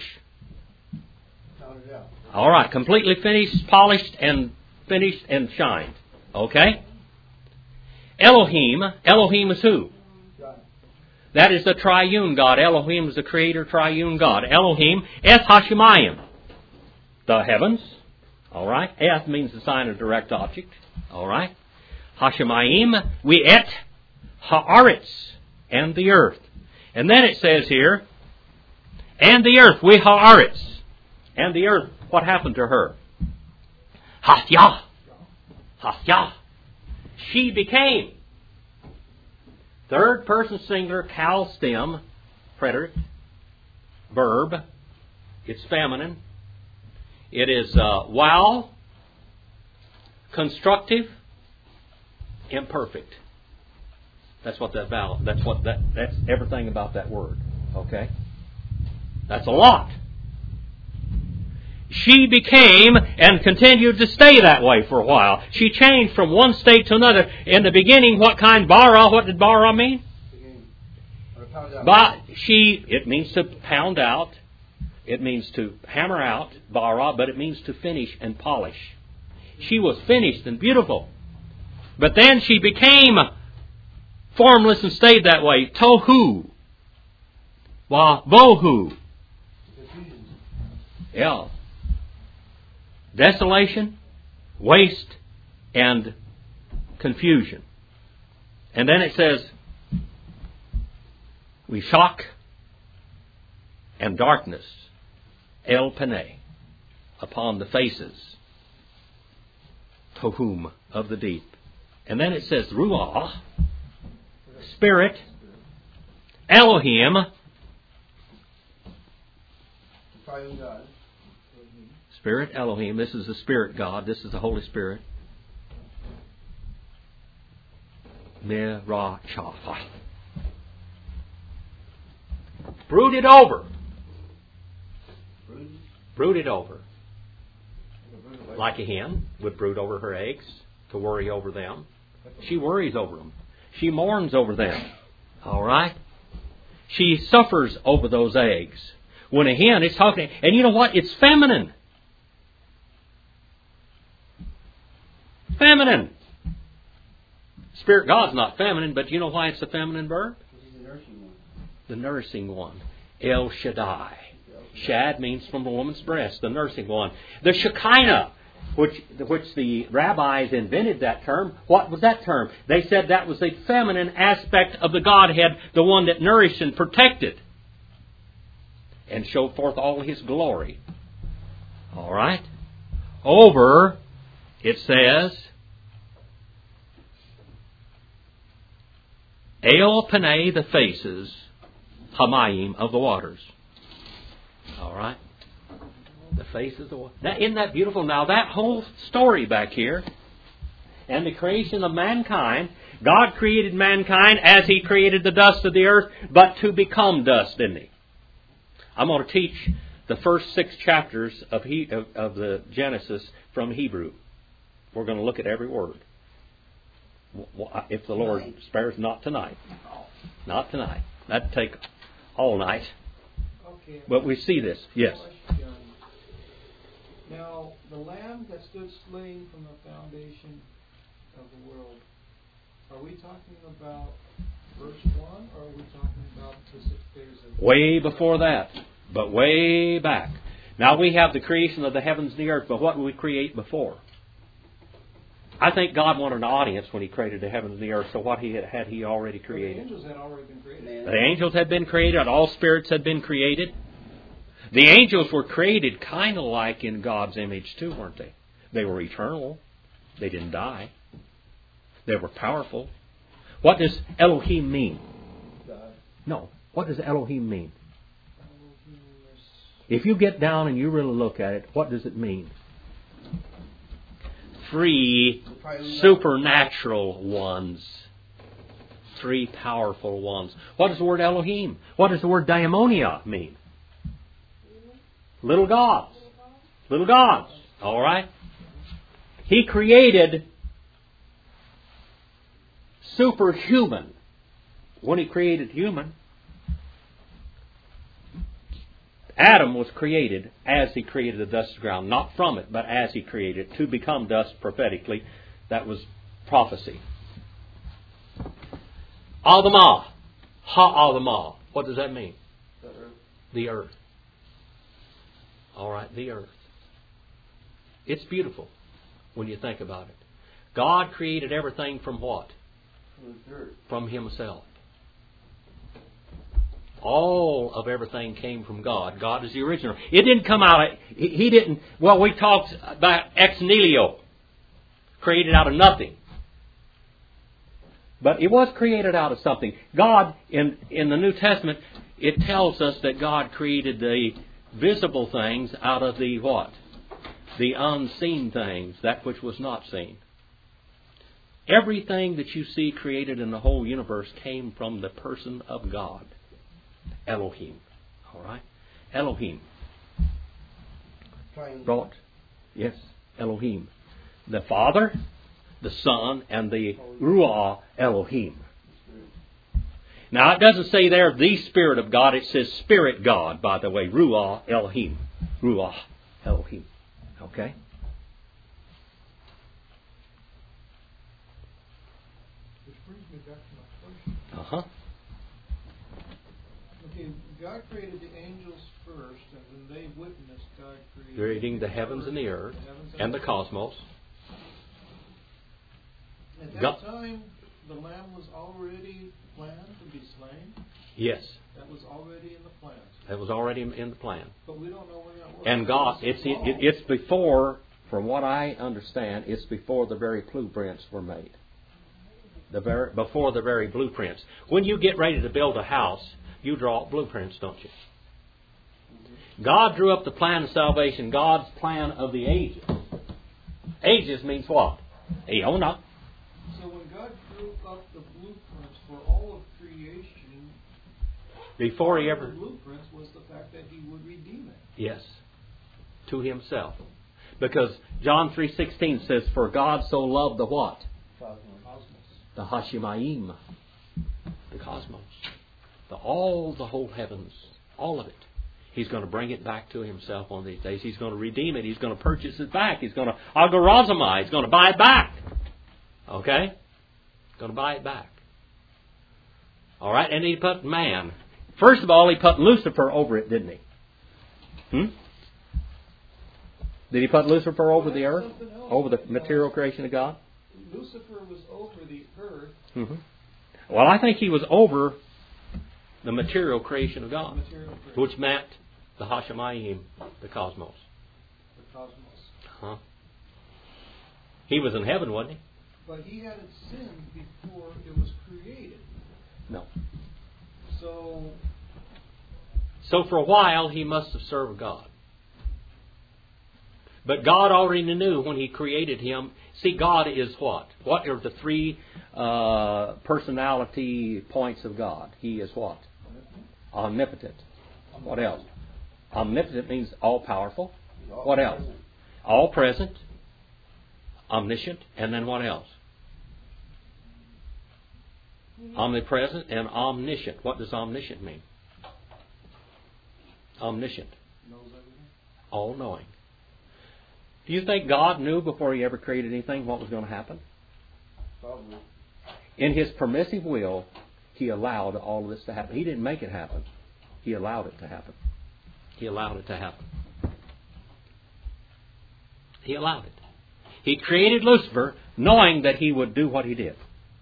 All right. Completely finished, polished, and finished and shined. Okay. Elohim. Elohim is who? That is the triune God. Elohim is the creator triune God. Elohim, Es Hashemayim, the heavens. All right. Es means the sign of direct object. All right. Hashemayim, we et haaretz, and the earth. And then it says here, and the earth, we haaretz. And the earth, what happened to her? Hasyah. Hasyah. She became. Third person singular, kal stem, preterite, verb. It's feminine. It is uh, wow, constructive, imperfect. That's what that vowel. That's what that. That's everything about that word. Okay, that's a lot. She became and continued to stay that way for a while. She changed from one state to another. In the beginning, what kind? Bara. What did bara mean? But she. It means to pound out. It means to hammer out. Bara, but it means to finish and polish. She was finished and beautiful. But then she became formless and stayed that way. Tohu. Wa bohu. Yeah. Desolation, waste, and confusion. And then it says, we shock and darkness, el pene, upon the faces, tohum, of the deep. And then it says, ruah, spirit, Elohim, Spirit, Elohim. This is the Spirit God. This is the Holy Spirit. Merachafa. Brooded over. Brooded over. Like a hen would brood over her eggs to worry over them. She worries over them. She mourns over them. All right? She suffers over those eggs. When a hen is talking, and you know what? It's feminine. Feminine. Spirit God's not feminine, but you know why it's a feminine verb? The nursing one. The nursing one. El Shaddai. Shad means from a woman's breast, the nursing one. The Shekinah, which, which the rabbis invented that term. What was that term? They said that was the feminine aspect of the Godhead, the one that nourished and protected and showed forth all His glory. All right? Over, it says, El Panei, the faces, Hamayim, of the waters. All right? The faces of the waters. Now, isn't that beautiful? Now, that whole story back here, and the creation of mankind, God created mankind as He created the dust of the earth, but to become dust, didn't He? I'm going to teach the first six chapters of, he, of, of the Genesis from Hebrew. We're going to look at every word. If the Lord spares, not tonight. Not tonight. That'd take all night. Okay. But we see this. Yes. Question. Now, the Lamb that stood slain from the foundation of the world, are we talking about verse one, or are we talking about the six days of... Way before that. But way back. Now we have the creation of the heavens and the earth, but what did we create before? I think God wanted an audience when He created the heavens and the earth, so what He had, had He already created? The angels had already been created. The angels had been created, all spirits had been created. The angels were created kind of like in God's image too, weren't they? They were eternal. They didn't die. They were powerful. What does Elohim mean? No. What does Elohim mean? If you get down and you really look at it, what does it mean? Three supernatural ones. Three powerful ones. What does the word Elohim? What does the word daimonia mean? Little gods. Little gods. All right? He created superhuman. When He created human, Adam was created as he created the dust of the ground. Not from it, but as he created it. To become dust prophetically. That was prophecy. Adamah. Ha-Adamah. What does that mean? The earth. The earth. All right, the earth. It's beautiful when you think about it. God created everything from what? From the dirt. From Himself. All of everything came from God. God is the original. It didn't come out, He, he didn't, well, we talked about ex nihilo, created out of nothing. But it was created out of something. God, in, in the New Testament, it tells us that God created the visible things out of the what? The unseen things, that which was not seen. Everything that you see created in the whole universe came from the person of God. Elohim. All right? Elohim. Brought. Yes, Elohim. The Father, the Son, and the Ruah Elohim. Now, it doesn't say there the Spirit of God. It says Spirit God, by the way. Ruah Elohim. Ruah Elohim. Okay? Uh-huh. Okay, God created the angels first, and then they witnessed God creating, Creating the heavens and the earth the heavens and the cosmos. At that God. time, the Lamb was already planned to be slain. Yes. That was already in the plan. That was already in the plan. But we don't know when that was. And God, it's it, it, it's before, from what I understand, it's before the very blueprints were made. The very before the very blueprints. When you get ready to build a house, you draw up blueprints, don't you? God drew up the plan of salvation, God's plan of the ages. Ages means what? Eona. So when God drew up the blueprints for all of creation, before he part of ever... the blueprints was the fact that He would redeem it. Yes. To Himself. Because John three sixteen says, for God so loved the what? Cosmos. The Hashemayim. The cosmos. The, all the whole heavens. All of it. He's going to bring it back to Himself one of these days. He's going to redeem it. He's going to purchase it back. He's going to agarazamai. He's going to buy it back. Okay? He's going to buy it back. All right? And He put man. First of all, He put Lucifer over it, didn't He? Hmm? Did He put Lucifer over the earth? Over the material creation of God? Lucifer was over the earth. Mm-hmm. Well, I think he was over the material creation of God, Material creation. which meant the Hashemayim, the cosmos. The cosmos. Huh? He was in heaven, wasn't he? But he hadn't sinned before it was created. No. So, So for a while, he must have served God. But God already knew when He created him. See, God is what? What are the three uh, personality points of God? He is what? Omnipotent. What else? Omnipotent means all-powerful. What else? All-present. Omniscient. And then what else? Omnipresent and omniscient. What does omniscient mean? Omniscient. knows everything. All-knowing. Do you think God knew before He ever created anything what was going to happen? Probably. In His permissive will, He allowed all of this to happen. He didn't make it happen. He allowed it to happen. He allowed it to happen. He allowed it. He created Lucifer knowing that he would do what he did.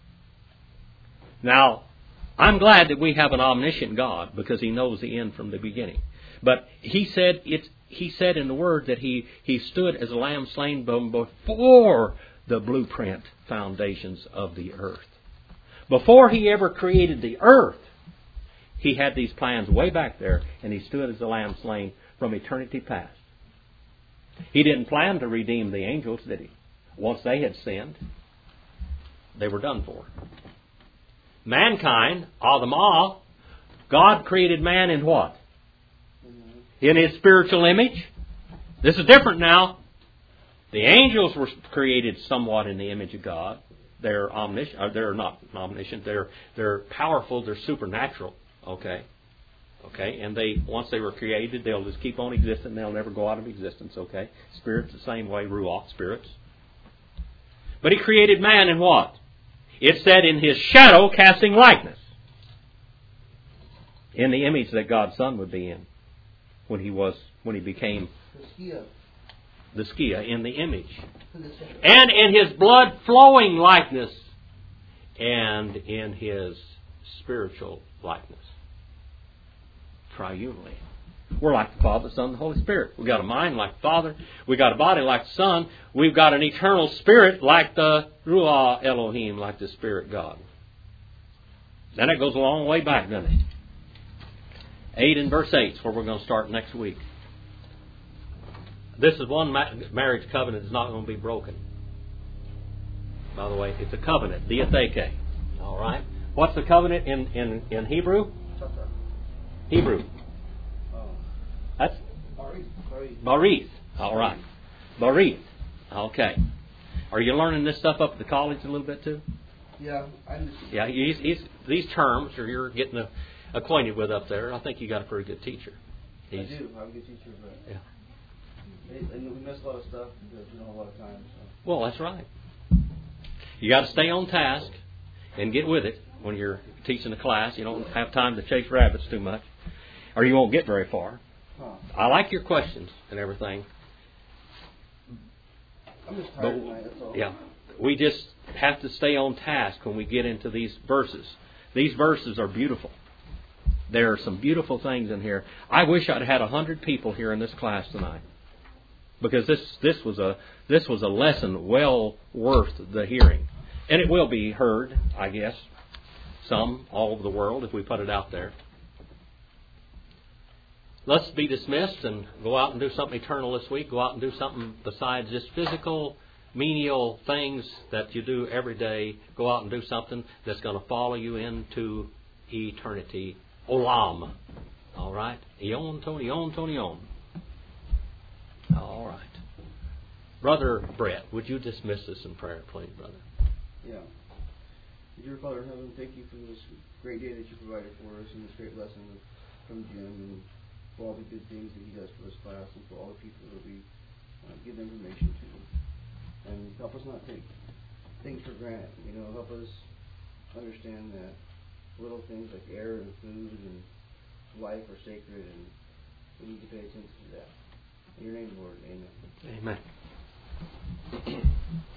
Now, I'm glad that we have an omniscient God because He knows the end from the beginning. But He said it's He said in the Word that He, he stood as a lamb slain before the blueprint foundations of the earth. Before He ever created the earth, He had these plans way back there, and He stood as a lamb slain from eternity past. He didn't plan to redeem the angels, did He? Once they had sinned, they were done for. Mankind, Adamah, God created man in what? In His spiritual image. This is different now. The angels were created somewhat in the image of God. They're omniscient. Or they're not omniscient. They're they're powerful. They're supernatural. Okay, okay. And they once they were created, they'll just keep on existing. They'll never go out of existence. Okay. Spirits the same way. Ruach spirits. But He created man in what? It said in His shadow, casting likeness. In the image that God's Son would be in. When he was, when he became The skia. the skia, in the image. And in His blood flowing likeness. And in His spiritual likeness. Triunally. We're like the Father, the Son, and the Holy Spirit. We've got a mind like the Father. We've got a body like the Son. We've got an eternal spirit like the Ruah Elohim, like the Spirit God. Then it goes a long way back, doesn't it? eight and verse eight is where we're going to start next week. This is one ma- marriage covenant that's not going to be broken. By the way, it's a covenant, diatheke. All right. What's the covenant in, in, in Hebrew? Hebrew. Oh. That's Sorry. Sorry. Barith. All right. Barith. Okay. Are you learning this stuff up at the college a little bit too? Yeah, I understand. Yeah, he's, he's, these terms are you're getting a, acquainted with up there. I think you got a pretty good teacher. I He's, do. I'm a good teacher, but Yeah. and and we miss a lot of stuff because we don't have a lot of time. So. Well, that's right. You got to stay on task. and get with it when you're teaching a class. You don't have time to chase rabbits too much, or you won't get very far. Huh. I like your questions and everything. I'm just But, tired tonight, that's all. yeah, we just have to stay on task when we get into these verses. These verses are beautiful. There are some beautiful things in here. I wish I'd had a hundred people here in this class tonight, because this this was a this was a lesson well worth the hearing, and it will be heard, I guess, some all over the world if we put it out there. Let's be dismissed and go out and do something eternal this week. Go out and do something besides just physical, menial things that you do every day. Go out and do something that's going to follow you into eternity. Olam. All right? Eon, Tony, Eon, Tony, Eon. All right. Brother Brett, would you dismiss us in prayer, please, brother? Yeah. Dear Father in heaven, thank you for this great day that you provided for us and this great lesson from Jim, and for all the good things that he does for this class and for all the people that we uh, give information to. And help us not take things for granted. You know, help us understand that little things like air and food and life are sacred, and we need to pay attention to that. In your name, Lord, amen. Amen.